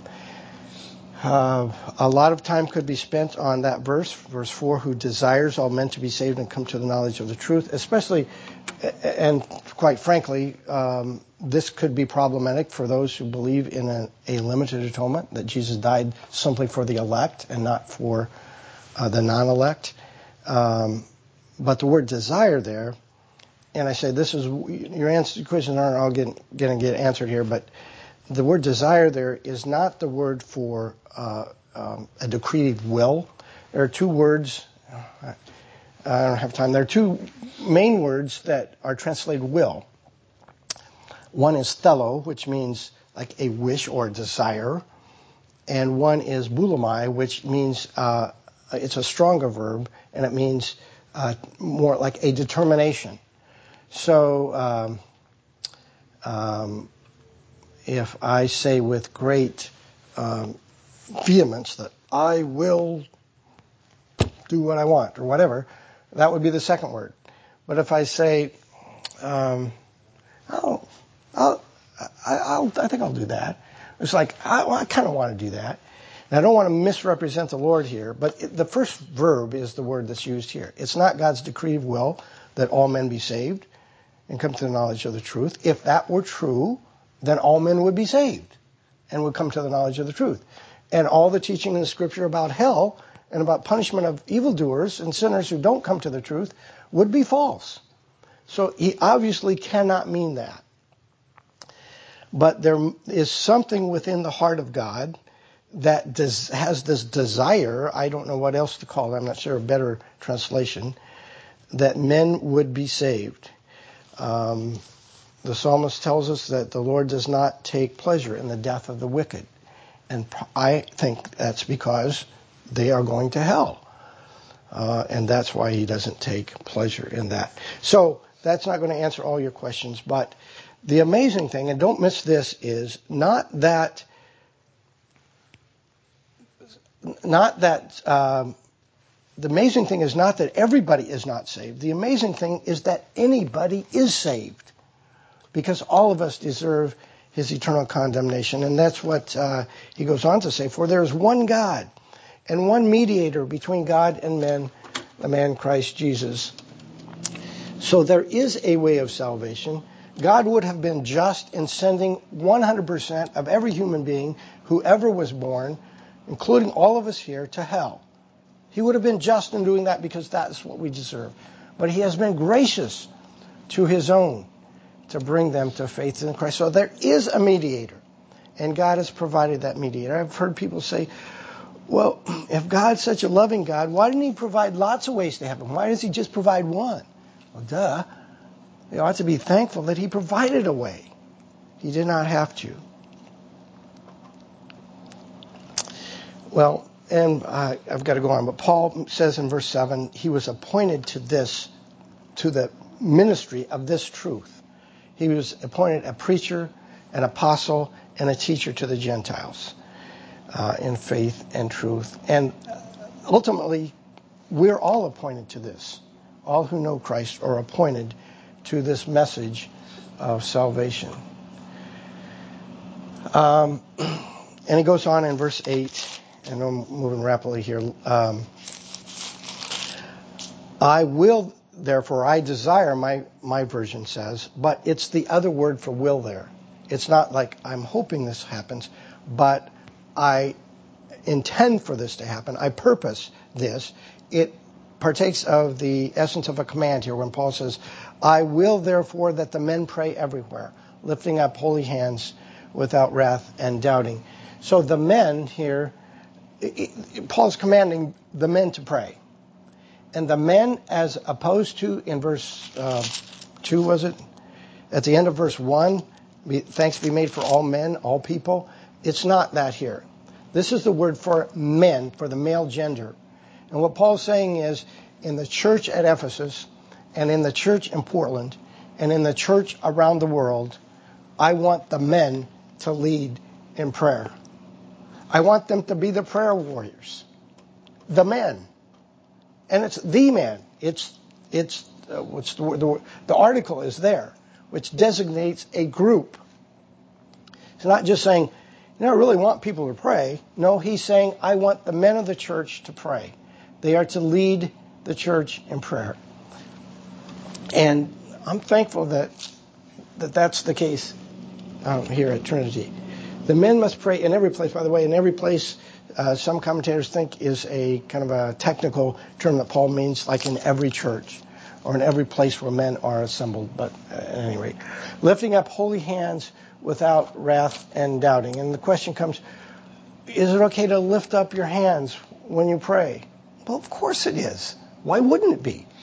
Uh, a lot of time could be spent on that verse, verse four, who desires all men to be saved and come to the knowledge of the truth, especially, and quite frankly, um, this could be problematic for those who believe in a, a limited atonement, that Jesus died simply for the elect and not for uh, the non-elect. Um, but the word desire there, and I say this is, your answer, questions aren't all going to get answered here, but the word desire there is not the word for uh, um, a decretive will. There are two words, I don't have time, there are two main words that are translated will. One is thelo, which means like a wish or a desire, and one is boulomai, which means, uh, it's a stronger verb, and it means uh, more like a determination. So, um, um, if I say with great um, vehemence that I will do what I want or whatever, that would be the second word. But if I say, um, I'll, I'll, I'll, I think I'll do that. It's like, I, well, I kind of want to do that. And I don't want to misrepresent the Lord here, but it, the first verb is the word that's used here. It's not God's decretive will that all men be saved and come to the knowledge of the truth. If that were true, then all men would be saved and would come to the knowledge of the truth. And all the teaching in the Scripture about hell and about punishment of evildoers and sinners who don't come to the truth would be false. So he obviously cannot mean that. But there is something within the heart of God that does, has this desire, I don't know what else to call it, I'm not sure a better translation, that men would be saved. Um, The psalmist tells us that the Lord does not take pleasure in the death of the wicked. And I think that's because they are going to hell. Uh, and that's why he doesn't take pleasure in that. So that's not going to answer all your questions. But the amazing thing, and don't miss this, is not that, not that, um, the amazing thing is not that everybody is not saved. The amazing thing is that anybody is saved. Because all of us deserve his eternal condemnation. And that's what uh, he goes on to say. For there is one God and one mediator between God and men, the man Christ Jesus. So there is a way of salvation. God would have been just in sending one hundred percent of every human being who ever was born, including all of us here, to hell. He would have been just in doing that because that's what we deserve. But he has been gracious to his own to bring them to faith in Christ. So there is a mediator, and God has provided that mediator. I've heard people say, well, if God's such a loving God, why didn't he provide lots of ways to heaven? Why does he just provide one? Well, duh. We ought to be thankful that he provided a way. He did not have to. Well, and uh, I've got to go on, but Paul says in verse seven, he was appointed to this, to the ministry of this truth. He was appointed a preacher, an apostle, and a teacher to the Gentiles uh, in faith and truth. And ultimately, we're all appointed to this. All who know Christ are appointed to this message of salvation. Um, and he goes on in verse eight, and I'm moving rapidly here. Um, I will, therefore, I desire, my, my version says, but it's the other word for will there. It's not like I'm hoping this happens, but I intend for this to happen. I purpose this. It partakes of the essence of a command here when Paul says, I will therefore that the men pray everywhere, lifting up holy hands without wrath and doubting. So the men here, it, it, Paul's commanding the men to pray. And the men, as opposed to in verse uh, two, was it? At the end of verse one, be, thanks be made for all men, all people. It's not that here. This is the word for men, for the male gender. And what Paul's saying is, in the church at Ephesus, and in the church in Portland, and in the church around the world, I want the men to lead in prayer. I want them to be the prayer warriors. The men. And it's the men. It's, it's, uh, what's the word? The, the article is there, which designates a group. It's not just saying, you know, I really want people to pray. No, he's saying, I want the men of the church to pray. They are to lead the church in prayer. And I'm thankful that, that that's the case um, here at Trinity. The men must pray in every place. By the way, in every place, uh, some commentators think is a kind of a technical term that Paul means, like in every church or in every place where men are assembled. But uh, at any rate, lifting up holy hands without wrath and doubting. And the question comes, is it okay to lift up your hands when you pray? Well, of course it is. Why wouldn't it be?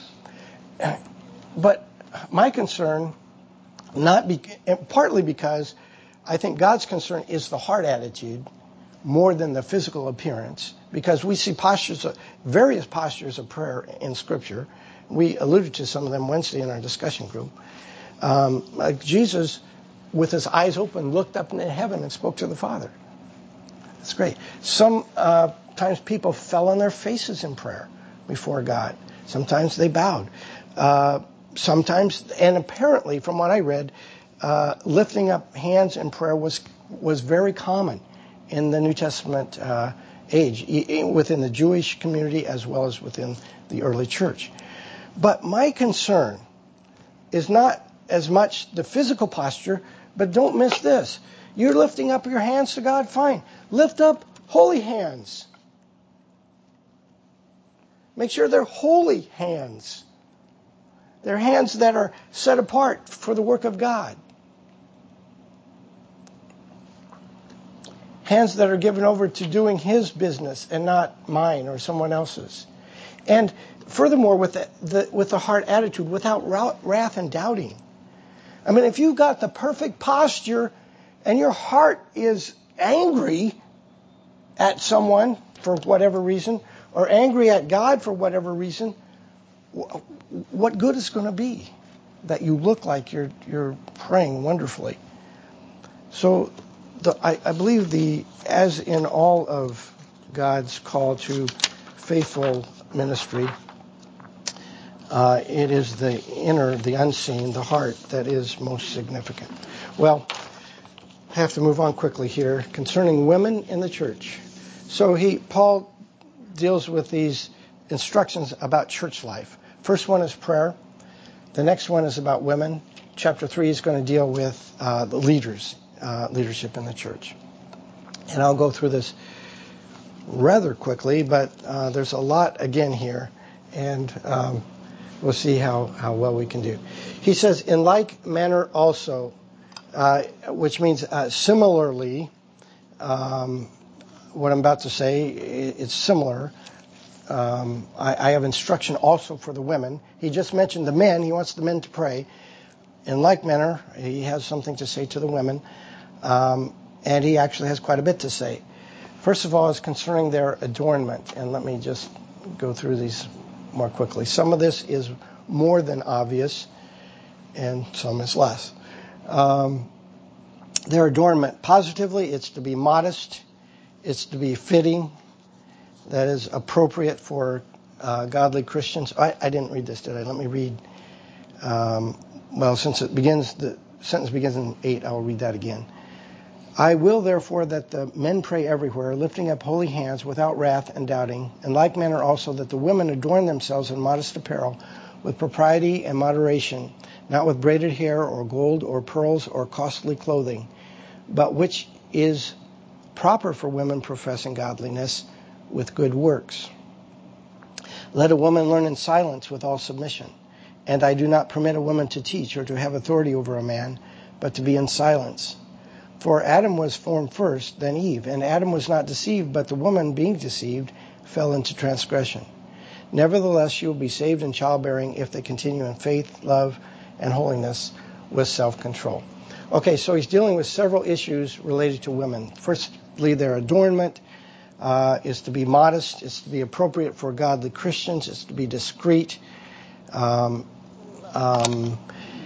But my concern, not be, partly because I think God's concern is the heart attitude more than the physical appearance, because we see postures, of, various postures of prayer in Scripture. We alluded to some of them Wednesday in our discussion group. Um, like Jesus, with his eyes open, looked up into heaven and spoke to the Father. That's great. Some uh, times people fell on their faces in prayer before God. Sometimes they bowed. Uh, sometimes, and apparently, from what I read, uh, lifting up hands in prayer was was very common in the New Testament uh, age, within the Jewish community as well as within the early church. But my concern is not as much the physical posture, but don't miss this. You're lifting up your hands to God, fine. Lift up holy hands. Make sure they're holy hands. They're hands that are set apart for the work of God. Hands that are given over to doing His business and not mine or someone else's. And furthermore, with the, the, with the heart attitude, without wrath and doubting. I mean, if you've got the perfect posture and your heart is angry at someone for whatever reason, or angry at God for whatever reason, what good is going to be that you look like you're you're praying wonderfully? So the, I, I believe the as in all of God's call to faithful ministry, uh, it is the inner, the unseen, the heart that is most significant. Well, I have to move on quickly here concerning women in the church. So he Paul deals with these instructions about church life. First one is prayer. The next one is about women. chapter three is going to deal with uh, the leaders, uh, leadership in the church. And I'll go through this rather quickly, but uh, there's a lot again here, and um, we'll see how, how well we can do. He says, in like manner also, uh, which means uh, similarly, um, what I'm about to say, it's similar. Um, I, I have instruction also for the women. He just mentioned the men. He wants the men to pray. In like manner, he has something to say to the women, um, and he actually has quite a bit to say. First of all, is concerning their adornment, and let me just go through these more quickly. Some of this is more than obvious, and some is less. Um, their adornment, positively, it's to be modest, it's to be fitting, that is appropriate for uh, godly Christians. I, I didn't read this, did I? Let me read. Um, well, since it begins, the sentence begins in eight, I will read that again. I will, therefore, that the men pray everywhere, lifting up holy hands without wrath and doubting. In like manner also that the women adorn themselves in modest apparel, with propriety and moderation, not with braided hair or gold or pearls or costly clothing, but which is proper for women professing godliness, with good works. Let a woman learn in silence with all submission. And I do not permit a woman to teach or to have authority over a man, but to be in silence. For Adam was formed first, then Eve, and Adam was not deceived, but the woman, being deceived, fell into transgression. Nevertheless, she will be saved in childbearing if they continue in faith, love, and holiness with self-control. Okay, so he's dealing with several issues related to women. Firstly, their adornment uh, is to be modest, it's to be appropriate for godly Christians, it's to be discreet. Um, um,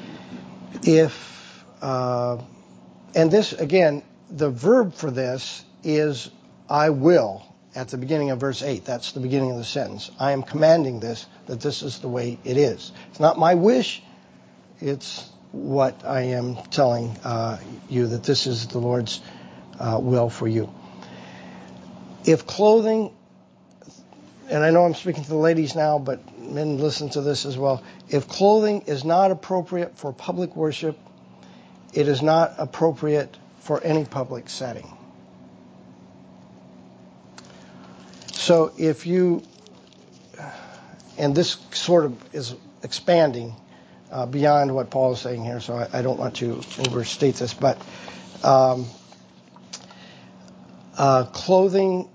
if uh, and this, again, the verb for this is I will at the beginning of verse eight. That's the beginning of the sentence. I am commanding this, that this is the way it is. It's not my wish. It's what I am telling uh, you, that this is the Lord's uh, will for you. If clothing, and I know I'm speaking to the ladies now, but men listen to this as well. If clothing is not appropriate for public worship, it is not appropriate for any public setting. So if you, and this sort of is expanding uh, beyond what Paul is saying here, so I, I don't want to overstate this, but um, uh, clothing,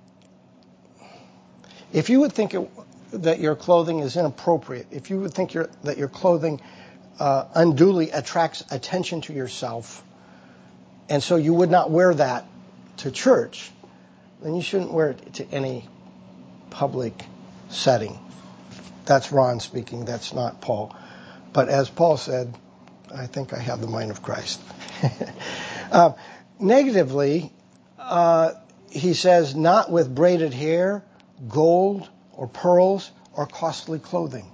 if you would think it, that your clothing is inappropriate, if you would think your, that your clothing uh, unduly attracts attention to yourself, and so you would not wear that to church, then you shouldn't wear it to any public setting. That's Ron speaking, that's not Paul. But as Paul said, I think I have the mind of Christ. uh, negatively, uh, he says, not with braided hair, gold, or pearls, or costly clothing.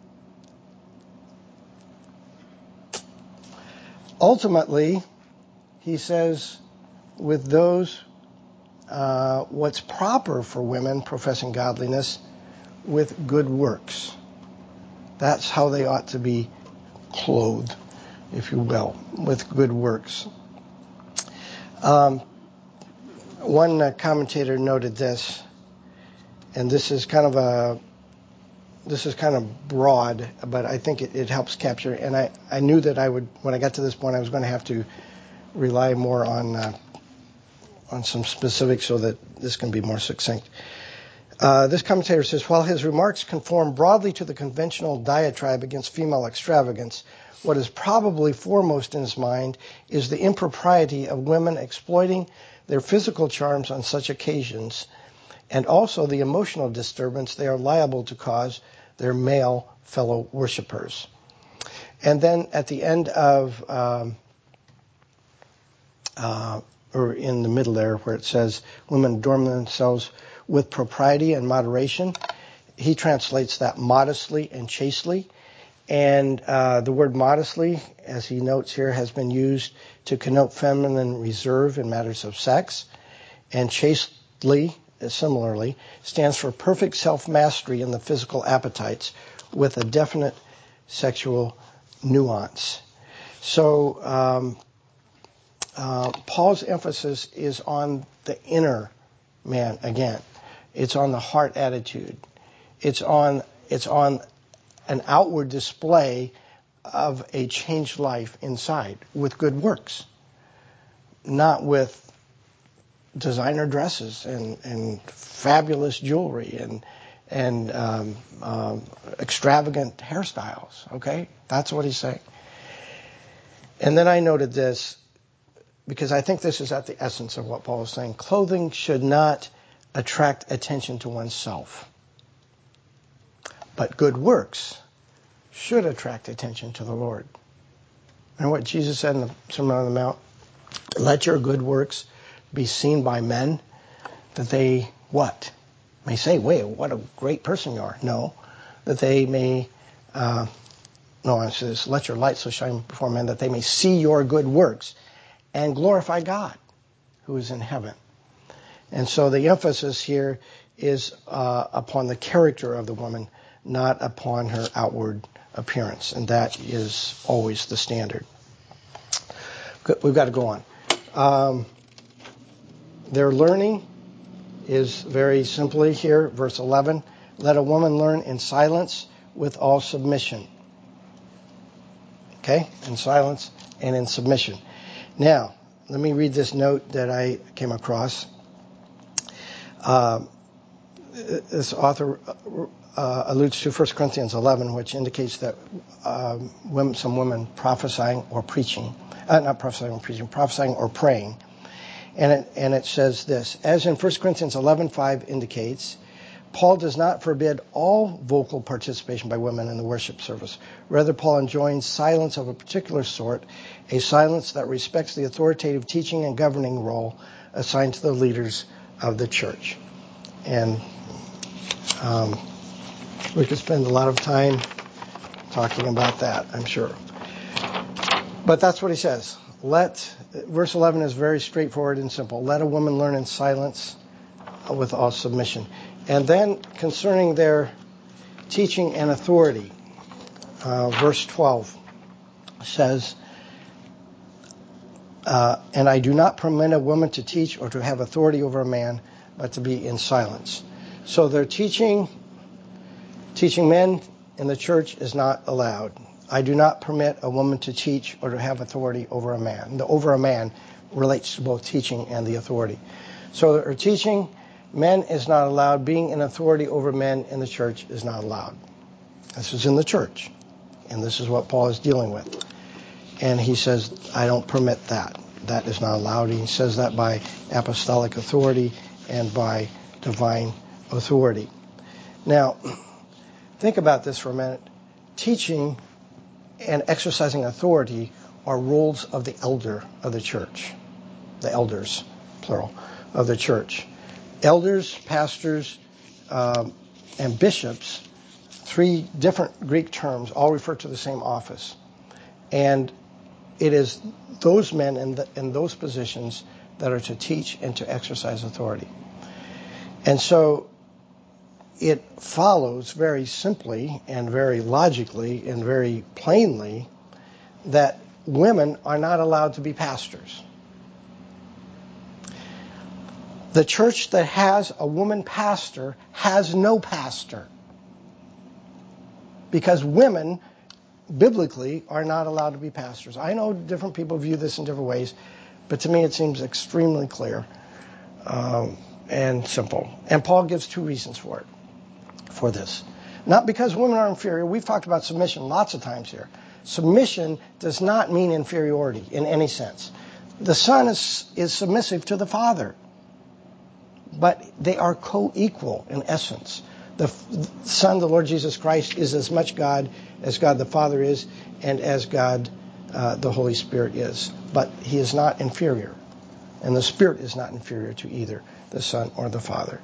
Ultimately, he says, with those, uh, what's proper for women professing godliness, with good works. That's how they ought to be clothed, if you will, with good works. Um, one uh, commentator noted this, and this is kind of a this is kind of broad, but I think it, it helps capture. And I, I knew that I would, when I got to this point, I was going to have to rely more on uh, on some specifics so that this can be more succinct. Uh, this commentator says, while his remarks conform broadly to the conventional diatribe against female extravagance, what is probably foremost in his mind is the impropriety of women exploiting their physical charms on such occasions, and also the emotional disturbance they are liable to cause their male fellow worshipers. And then at the end of, um, uh, or in the middle there where it says, women adorn themselves with propriety and moderation, he translates that modestly and chastely. And uh, the word modestly, as he notes here, has been used to connote feminine reserve in matters of sex. And chastely, similarly, stands for perfect self-mastery in the physical appetites with a definite sexual nuance. So um, uh, Paul's emphasis is on the inner man again. It's on the heart attitude. It's on it's on an outward display of a changed life inside with good works, not with designer dresses and, and fabulous jewelry and and um, um, extravagant hairstyles. Okay, that's what he's saying. And then I noted this because I think this is at the essence of what Paul is saying. Clothing should not attract attention to oneself, but good works should attract attention to the Lord. And what Jesus said in the Sermon on the Mount, let your good works be seen by men, that they, what? May say, wait, what a great person you are. No, that they may, uh, no, it says, let your light so shine before men, that they may see your good works and glorify God, who is in heaven. And so the emphasis here is uh, upon the character of the woman, not upon her outward appearance. And that is always the standard. We've got to go on. Um, their learning is very simply here, verse eleven. Let a woman learn in silence with all submission. Okay? In silence and in submission. Now, let me read this note that I came across. Uh, this author uh, alludes to First Corinthians eleven, which indicates that uh, women, some women prophesying or preaching, uh, not prophesying or preaching, prophesying or praying. And it, and it says this, as in First Corinthians eleven five indicates, Paul does not forbid all vocal participation by women in the worship service. Rather, Paul enjoins silence of a particular sort, a silence that respects the authoritative teaching and governing role assigned to the leaders of the church. And um, we could spend a lot of time talking about that, I'm sure. But that's what he says. Let, verse eleven is very straightforward and simple. Let a woman learn in silence with all submission. And then concerning their teaching and authority, uh, verse twelve says, uh, and I do not permit a woman to teach or to have authority over a man, but to be in silence. So their teaching, teaching men in the church is not allowed. I do not permit a woman to teach or to have authority over a man. The over a man relates to both teaching and the authority. So her teaching men is not allowed. Being in authority over men in the church is not allowed. This is in the church. And this is what Paul is dealing with. And he says, I don't permit that. That is not allowed. He says that by apostolic authority and by divine authority. Now, think about this for a minute. Teaching and exercising authority are roles of the elder of the church. The elders, plural, of the church. Elders, pastors, um, and bishops, three different Greek terms, all refer to the same office. And it is those men in, the, in those positions that are to teach and to exercise authority. And so it follows very simply and very logically and very plainly that women are not allowed to be pastors. The church that has a woman pastor has no pastor. Because women, biblically, are not allowed to be pastors. I know different people view this in different ways, but to me it seems extremely clear um, and simple. And Paul gives two reasons for it. For this. Not because women are inferior. We've talked about submission lots of times here. Submission does not mean inferiority in any sense. The Son is, is submissive to the Father. But they are co-equal in essence. The Son, the Lord Jesus Christ, is as much God as God the Father is and as God uh, the Holy Spirit is. But he is not inferior. And the Spirit is not inferior to either the Son or the Father.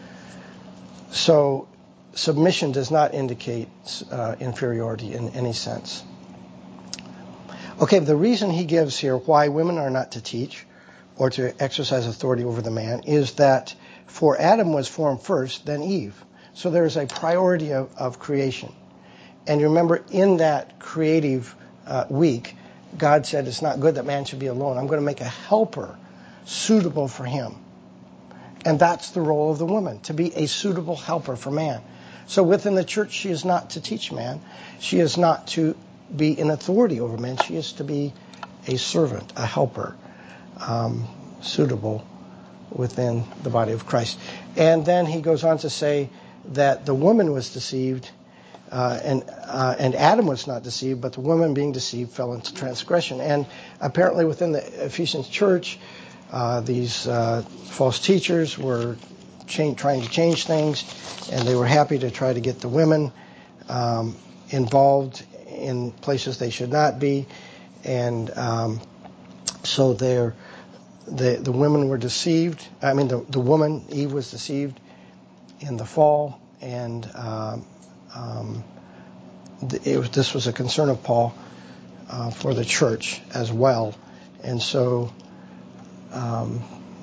So submission does not indicate uh, inferiority in any sense. Okay, the reason he gives here why women are not to teach or to exercise authority over the man is that for Adam was formed first, then Eve. So there is a priority of, of creation. And you remember in that creative uh, week, God said it's not good that man should be alone. I'm going to make a helper suitable for him. And that's the role of the woman, to be a suitable helper for man. So within the church, she is not to teach man. She is not to be in authority over men. She is to be a servant, a helper, um, suitable within the body of Christ. And then he goes on to say that the woman was deceived, uh, and uh, and Adam was not deceived, but the woman being deceived fell into transgression. And apparently within the Ephesian church, uh, these uh, false teachers were change, trying to change things, and they were happy to try to get the women um, involved in places they should not be. And um, so they're The the women were deceived. I mean, the, the woman, Eve, was deceived in the fall, and um, um, it was, this was a concern of Paul uh, for the church as well. And so um,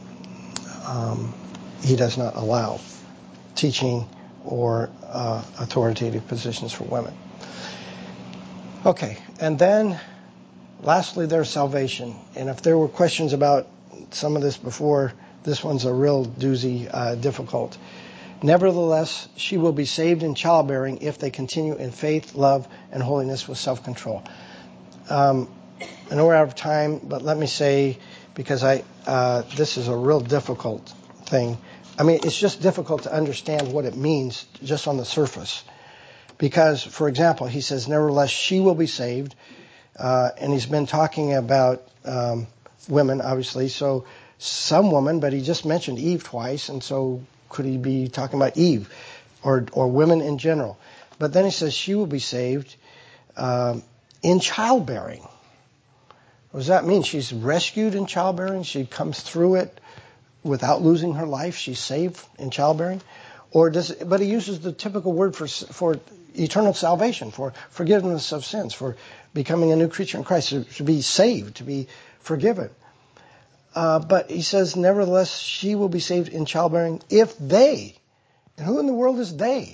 um, he does not allow teaching or uh, authoritative positions for women. Okay, and then lastly, there's salvation. And if there were questions about some of this before, this one's a real doozy, uh, difficult. Nevertheless, she will be saved in childbearing if they continue in faith, love, and holiness with self-control. Um, I know we're out of time, but let me say, because I uh, this is a real difficult thing. I mean, it's just difficult to understand what it means just on the surface. Because, for example, he says, nevertheless, she will be saved. Uh, and he's been talking about um, women, obviously. So some woman, but he just mentioned Eve twice, and so could he be talking about Eve or or women in general? But then he says she will be saved um, in childbearing. What does that mean? She's rescued in childbearing? She comes through it without losing her life? She's saved in childbearing? Or does? But he uses the typical word for for eternal salvation, for forgiveness of sins, for becoming a new creature in Christ, to, to be saved, to be forgiven. Uh, but he says, nevertheless, she will be saved in childbearing if they, and who in the world is they?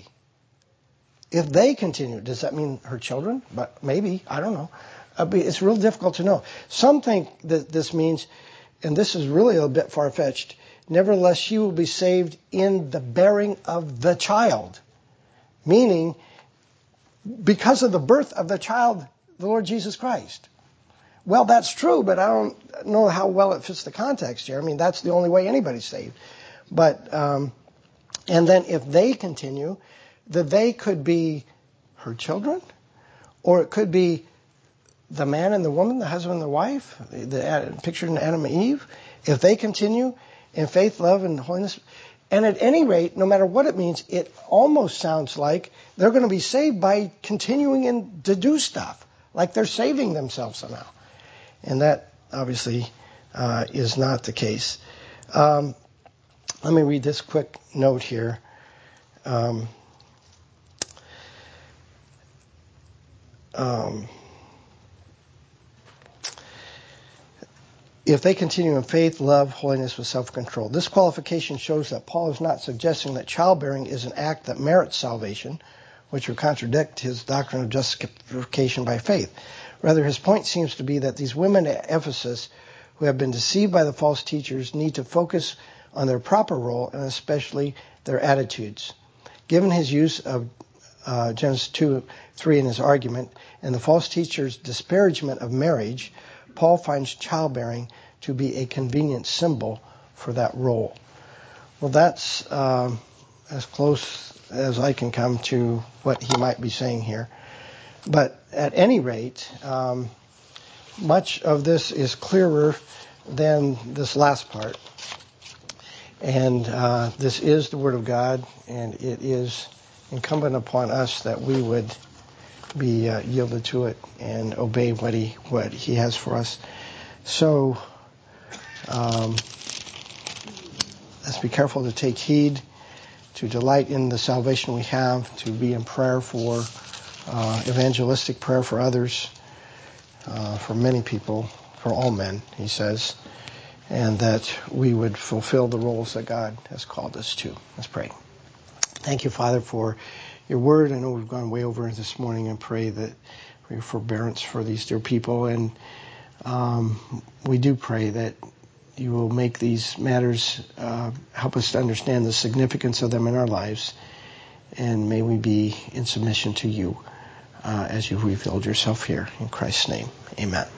If they continue, does that mean her children? But maybe, I don't know. Uh, it's real difficult to know. Some think that this means, and this is really a bit far-fetched, nevertheless, she will be saved in the bearing of the child. Meaning, because of the birth of the child, the Lord Jesus Christ. Well, that's true, but I don't know how well it fits the context here. I mean, that's the only way anybody's saved. But, um, and then if they continue, the they could be her children, or it could be the man and the woman, the husband and the wife, the, the pictured in Adam and Eve. If they continue in faith, love, and holiness. And at any rate, no matter what it means, it almost sounds like they're going to be saved by continuing in, to do stuff, like they're saving themselves somehow. And that, obviously, uh, is not the case. Um, let me read this quick note here. Um, um, If they continue in faith, love, holiness with self-control. This qualification shows that Paul is not suggesting that childbearing is an act that merits salvation, which would contradict his doctrine of justification by faith. Rather, his point seems to be that these women at Ephesus who have been deceived by the false teachers need to focus on their proper role and especially their attitudes. Given his use of uh, Genesis two three in his argument and the false teachers' disparagement of marriage, Paul finds childbearing to be a convenient symbol for that role. Well, that's um, as close as I can come to what he might be saying here. But at any rate, um, much of this is clearer than this last part. And uh, this is the Word of God, and it is incumbent upon us that we would be uh, yielded to it and obey what he what he has for us. So um, let's be careful to take heed, to delight in the salvation we have, to be in prayer for uh, evangelistic prayer for others, uh, for many people, for all men, he says, and that we would fulfill the roles that God has called us to. Let's pray. Thank you, Father, for your word. I know we've gone way over this morning, and pray that for your forbearance for these dear people. And um, we do pray that you will make these matters, uh, help us to understand the significance of them in our lives, and may we be in submission to you uh, as you've revealed yourself here. In Christ's name, amen.